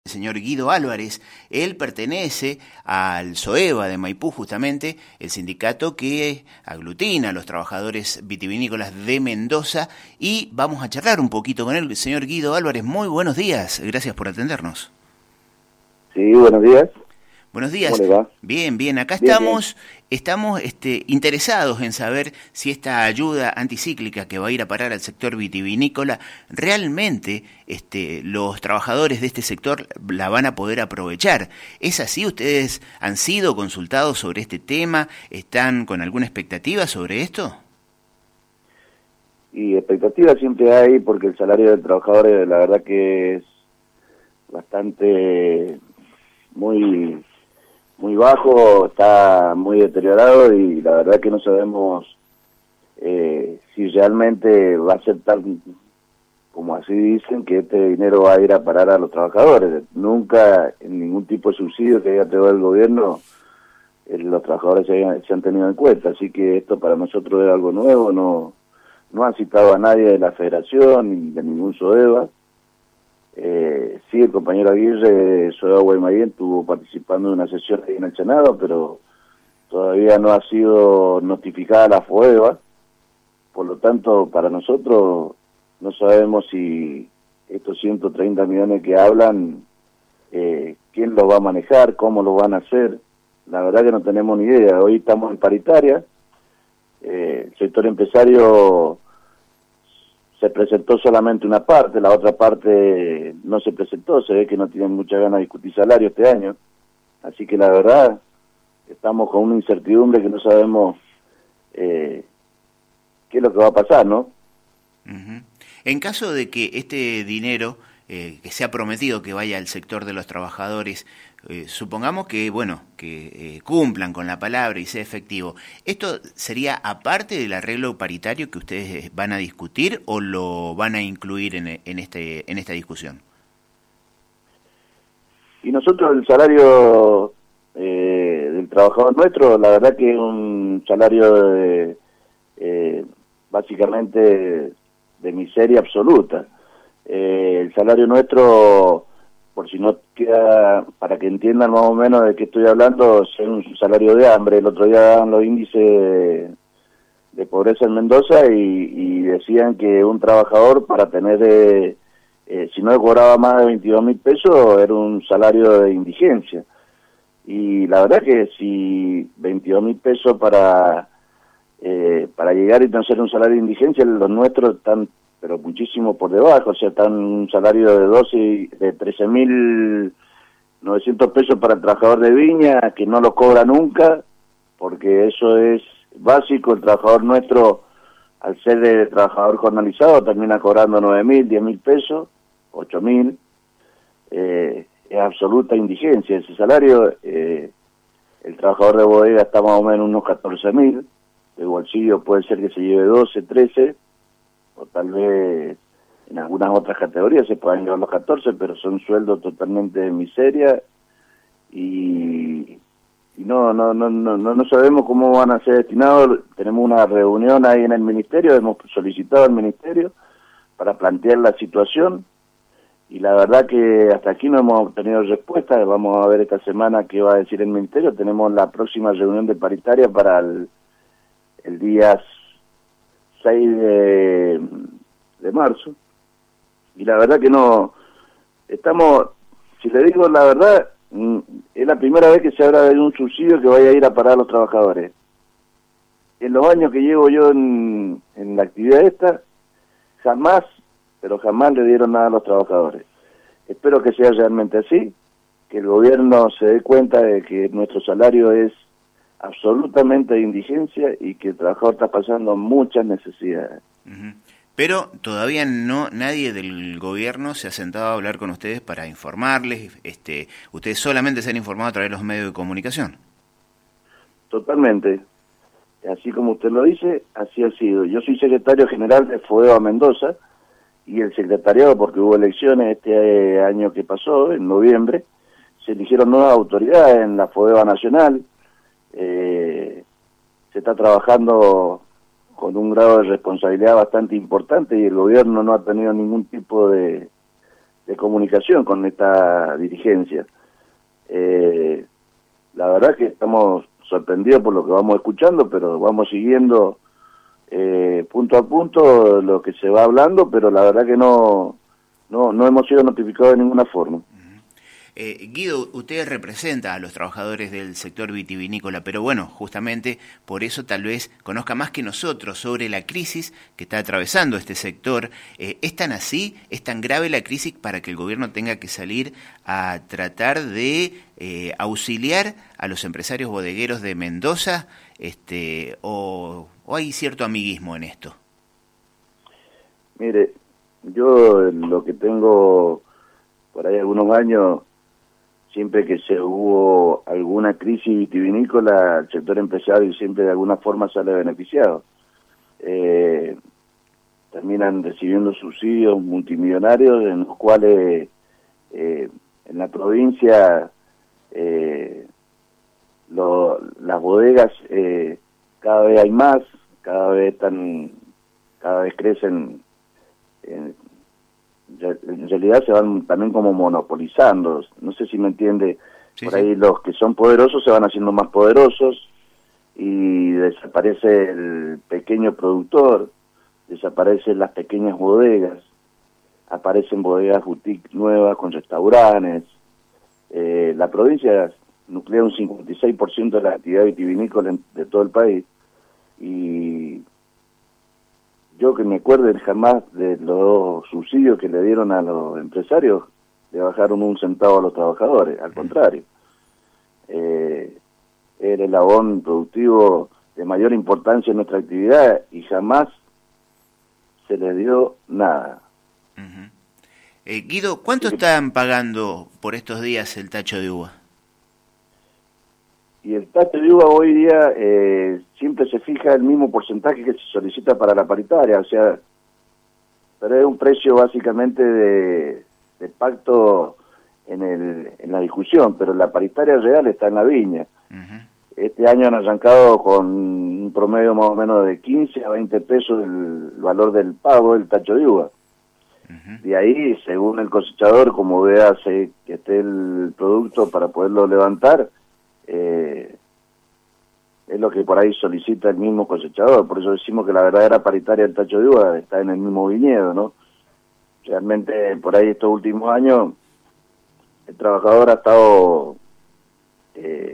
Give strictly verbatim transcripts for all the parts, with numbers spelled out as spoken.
el señor Guido Álvarez. Él pertenece al SOEVA de Maipú, justamente, el sindicato que aglutina a los trabajadores vitivinícolas de Mendoza, y vamos a charlar un poquito con él. Señor Guido Álvarez, muy buenos días, gracias por atendernos. Sí, buenos días. Buenos días. ¿Cómo le va? Bien, bien, acá Bien, estamos, bien. estamos este, interesados en saber si esta ayuda anticíclica que va a ir a parar al sector vitivinícola, realmente este, los trabajadores de este sector la van a poder aprovechar. ¿Es así? ¿Ustedes han sido consultados sobre este tema? ¿Están con alguna expectativa sobre esto? Y expectativa siempre hay, porque el salario del trabajador la verdad que es bastante, muy... muy bajo, está muy deteriorado, y la verdad que no sabemos eh, si realmente va a ser tal como así dicen, que este dinero va a ir a parar a los trabajadores. Nunca en ningún tipo de subsidio que haya tenido el gobierno eh, los trabajadores se, hayan, se han tenido en cuenta, así que esto para nosotros es algo nuevo. No, no han citado a nadie de la federación ni de ningún SOEVA. Eh, sí, el compañero Aguirre de SOEVA Guaymallén estuvo participando en una sesión ahí en el Senado, pero todavía no ha sido notificada la FOEVA. Por lo tanto, para nosotros no sabemos si estos ciento treinta millones que hablan, eh, quién los va a manejar, cómo lo van a hacer. La verdad que no tenemos ni idea. Hoy estamos en paritaria. Eh, el sector empresario se presentó solamente una parte, la otra parte no se presentó. Se ve que no tienen mucha ganas de discutir salario este año, así que la verdad estamos con una incertidumbre que no sabemos eh, qué es lo que va a pasar, ¿no? Uh-huh. En caso de que este dinero eh, que se ha prometido que vaya al sector de los trabajadores, eh, supongamos que, bueno, que eh, cumplan con la palabra y sea efectivo, ¿esto sería aparte del arreglo paritario que ustedes van a discutir o lo van a incluir en, en, este, en esta discusión? Y nosotros el salario eh, del trabajador nuestro, la verdad que es un salario de, eh, básicamente de miseria absoluta. Eh, el salario nuestro, por si no queda, para que entiendan más o menos de qué estoy hablando, es un salario de hambre. El otro día daban los índices de, de pobreza en Mendoza y, y decían que un trabajador para tener, eh, eh, si no cobraba más de veintidós mil pesos, era un salario de indigencia. Y la verdad que si veintidós mil pesos para, eh, para llegar y no ser un salario de indigencia, los nuestros están pero muchísimo por debajo. O sea, están un salario de doce, de trece mil novecientos pesos para el trabajador de viña, que no lo cobra nunca, porque eso es básico. El trabajador nuestro, al ser de trabajador jornalizado, termina cobrando nueve mil, diez mil pesos, ocho mil. Eh, es absoluta indigencia ese salario. Eh, el trabajador de bodega está más o menos unos catorce mil, el bolsillo puede ser que se lleve doce, trece, o tal vez en algunas otras categorías se puedan llevar los catorce, pero son sueldos totalmente de miseria, y, y no, no, no, no, no sabemos cómo van a ser destinados. Tenemos una reunión ahí en el ministerio, hemos solicitado al ministerio para plantear la situación, y la verdad que hasta aquí no hemos obtenido respuesta. Vamos a ver esta semana qué va a decir el ministerio. Tenemos la próxima reunión de paritaria para el, el día seis de, de marzo, y la verdad que no estamos, si le digo la verdad, es la primera vez que se habla de un subsidio que vaya a ir a parar a los trabajadores. En los años que llevo yo en, en la actividad esta, jamás, pero jamás le dieron nada a los trabajadores. Espero que sea realmente así, que el gobierno se dé cuenta de que nuestro salario es absolutamente de indigencia y que el trabajador está pasando muchas necesidades. Uh-huh. Pero todavía no, nadie del gobierno se ha sentado a hablar con ustedes para informarles. Este, ustedes solamente se han informado a través de los medios de comunicación. Totalmente, así como usted lo dice, así ha sido. Yo soy secretario general de FOEVA Mendoza, y el secretariado, porque hubo elecciones este año que pasó, en noviembre, se eligieron nuevas autoridades en la FOEVA Nacional. Eh, se está trabajando con un grado de responsabilidad bastante importante, y el gobierno no ha tenido ningún tipo de, de comunicación con esta dirigencia. Eh, la verdad que estamos sorprendidos por lo que vamos escuchando, pero vamos siguiendo eh, punto a punto lo que se va hablando, pero la verdad que no, no, no hemos sido notificados de ninguna forma. Eh, Guido, usted representa a los trabajadores del sector vitivinícola, pero bueno, justamente por eso tal vez conozca más que nosotros sobre la crisis que está atravesando este sector. Eh, ¿Es tan así, es tan grave la crisis para que el gobierno tenga que salir a tratar de eh, auxiliar a los empresarios bodegueros de Mendoza, este, o, o hay cierto amiguismo en esto? Mire, yo lo que tengo por ahí algunos años, siempre que se hubo alguna crisis vitivinícola, el sector empresario siempre de alguna forma sale beneficiado. Eh, terminan recibiendo subsidios multimillonarios en los cuales eh, en la provincia eh, lo, las bodegas eh, cada vez hay más, cada vez están, cada vez crecen. Eh, en realidad se van también como monopolizando, no sé si me entiende, sí, por ahí sí. Los que son poderosos se van haciendo más poderosos y desaparece el pequeño productor, desaparecen las pequeñas bodegas, aparecen bodegas boutique nuevas con restaurantes. Eh, la provincia nuclea un cincuenta y seis por ciento de la actividad vitivinícola de todo el país, y yo que me acuerde jamás de los subsidios que le dieron a los empresarios, le bajaron un centavo a los trabajadores, al contrario. Eh, era el eslabón productivo de mayor importancia en nuestra actividad y jamás se les dio nada. Uh-huh. eh, Guido, ¿cuánto sí. están pagando por estos días el tacho de uva? Y el tacho de uva hoy día eh, siempre se fija el mismo porcentaje que se solicita para la paritaria, o sea, pero es un precio básicamente de, de pacto en, el, en la discusión, pero la paritaria real está en la viña. Uh-huh. Este año han arrancado con un promedio más o menos de quince a veinte pesos el valor del pago del tacho de uva. Uh-huh. De ahí, según el cosechador, como vea que esté el producto para poderlo levantar, Eh, es lo que por ahí solicita el mismo cosechador. Por eso decimos que la verdadera paritaria del tacho de uva está en el mismo viñedo, ¿no? Realmente por ahí estos últimos años el trabajador ha estado eh,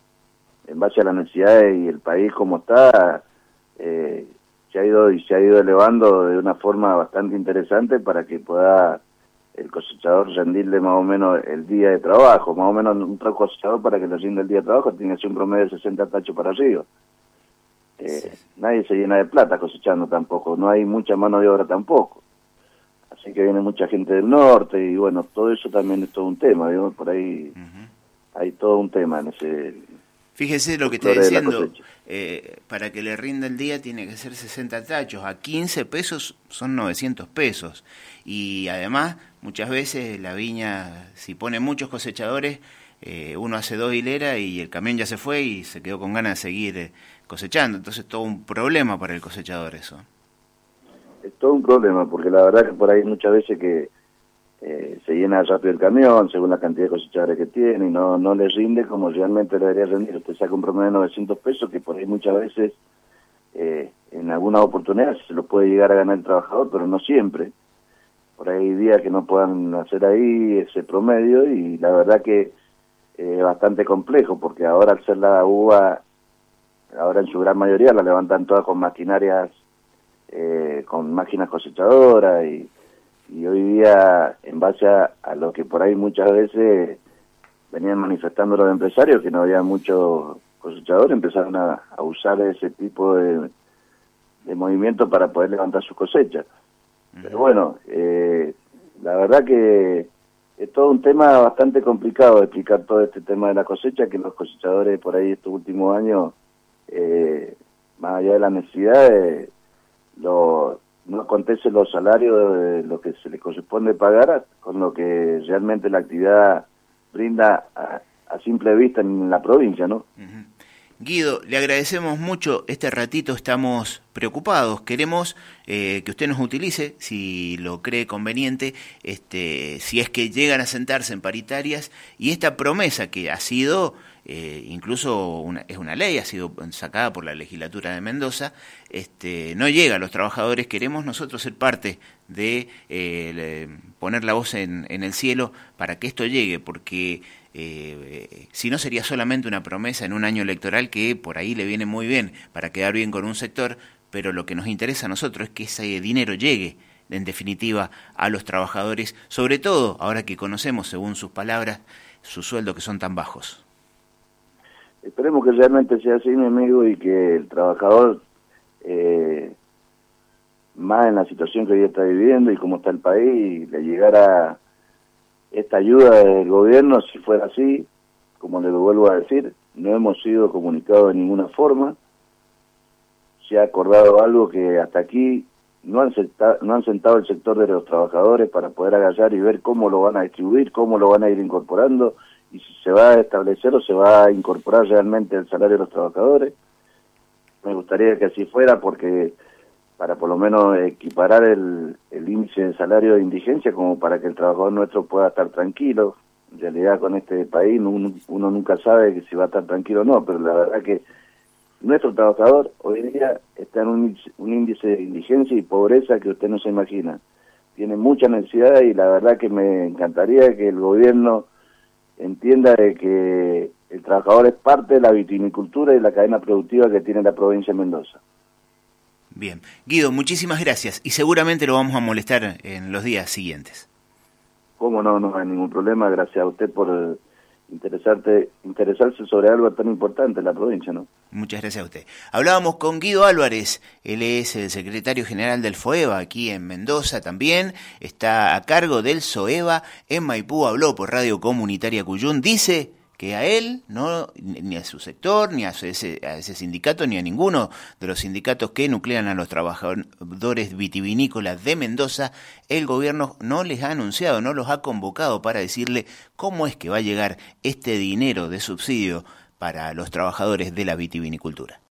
en base a las necesidades y el país como está, eh, se ha ido y se ha ido elevando de una forma bastante interesante para que pueda el cosechador rendirle más o menos el día de trabajo, más o menos un cosechador para que le rinde el día de trabajo tiene que ser un promedio de sesenta tachos para arriba. Eh, sí. Nadie se llena de plata cosechando tampoco, no hay mucha mano de obra tampoco. Así que viene mucha gente del norte y bueno, todo eso también es todo un tema, ¿no? Por ahí uh-huh. hay todo un tema en ese... Fíjese lo que estoy diciendo, eh, para que le rinda el día tiene que ser sesenta tachos, a quince pesos son novecientos pesos, y además muchas veces la viña, si pone muchos cosechadores, eh, uno hace dos hileras y el camión ya se fue y se quedó con ganas de seguir eh, cosechando, entonces todo un problema para el cosechador eso. Es todo un problema, porque la verdad que por ahí muchas veces que Eh, se llena rápido el camión según la cantidad de cosechadores que tiene y no no le rinde como realmente le debería rendir. Usted saca un promedio de novecientos pesos que por ahí muchas veces eh, en algunas oportunidades se lo puede llegar a ganar el trabajador, pero no siempre. Por ahí hay días que no puedan hacer ahí ese promedio y la verdad que es eh, bastante complejo, porque ahora al ser la uva, ahora en su gran mayoría la levantan todas con maquinarias, eh, con máquinas cosechadoras y y hoy día, en base a, a lo que por ahí muchas veces venían manifestando los empresarios, que no había muchos cosechadores, empezaron a, a usar ese tipo de, de movimiento para poder levantar sus cosechas. Uh-huh. Pero bueno, eh, la verdad que es todo un tema bastante complicado de explicar todo este tema de la cosecha, que los cosechadores por ahí estos últimos años, eh, más allá de las necesidades, lo no acontece los salarios de lo que se le corresponde pagar con lo que realmente la actividad brinda a, a simple vista en la provincia, ¿no? Uh-huh. Guido, le agradecemos mucho este ratito, estamos preocupados, queremos eh, que usted nos utilice, si lo cree conveniente, este, si es que llegan a sentarse en paritarias, y esta promesa que ha sido, eh, incluso una, es una ley, ha sido sacada por la legislatura de Mendoza, este, no llega a los trabajadores, queremos nosotros ser parte de eh, poner la voz en, en el cielo para que esto llegue, porque Eh, si no sería solamente una promesa en un año electoral que por ahí le viene muy bien para quedar bien con un sector, pero lo que nos interesa a nosotros es que ese dinero llegue en definitiva a los trabajadores, sobre todo ahora que conocemos, según sus palabras, sus sueldos que son tan bajos. Esperemos que realmente sea así, mi amigo, y que el trabajador, eh, más en la situación que hoy está viviendo y cómo está el país, le llegara esta ayuda del gobierno. Si fuera así, como le lo vuelvo a decir, no hemos sido comunicados de ninguna forma, se ha acordado algo que hasta aquí no han, sentado, no han sentado el sector de los trabajadores para poder agallar y ver cómo lo van a distribuir, cómo lo van a ir incorporando, y si se va a establecer o se va a incorporar realmente el salario de los trabajadores. Me gustaría que así fuera, porque para por lo menos equiparar el, el índice de salario de indigencia, como para que el trabajador nuestro pueda estar tranquilo. En realidad con este país uno, uno nunca sabe que si va a estar tranquilo o no, pero la verdad que nuestro trabajador hoy día está en un índice, un índice de indigencia y pobreza que usted no se imagina. Tiene mucha necesidad y la verdad que me encantaría que el gobierno entienda de que el trabajador es parte de la vitivinicultura y la cadena productiva que tiene la provincia de Mendoza. Bien. Guido, muchísimas gracias y seguramente lo vamos a molestar en los días siguientes. Cómo no, no hay ningún problema. Gracias a usted por interesarte, interesarse sobre algo tan importante en la provincia, ¿no? Muchas gracias a usted. Hablábamos con Guido Álvarez, él es el secretario general del FOEBA aquí en Mendoza también, está a cargo del SOEBA en Maipú, habló por Radio Comunitaria Cuyún, dice que a él, no, ni a su sector, ni a ese, a ese sindicato, ni a ninguno de los sindicatos que nuclean a los trabajadores vitivinícolas de Mendoza, el gobierno no les ha anunciado, no los ha convocado para decirle cómo es que va a llegar este dinero de subsidio para los trabajadores de la vitivinicultura.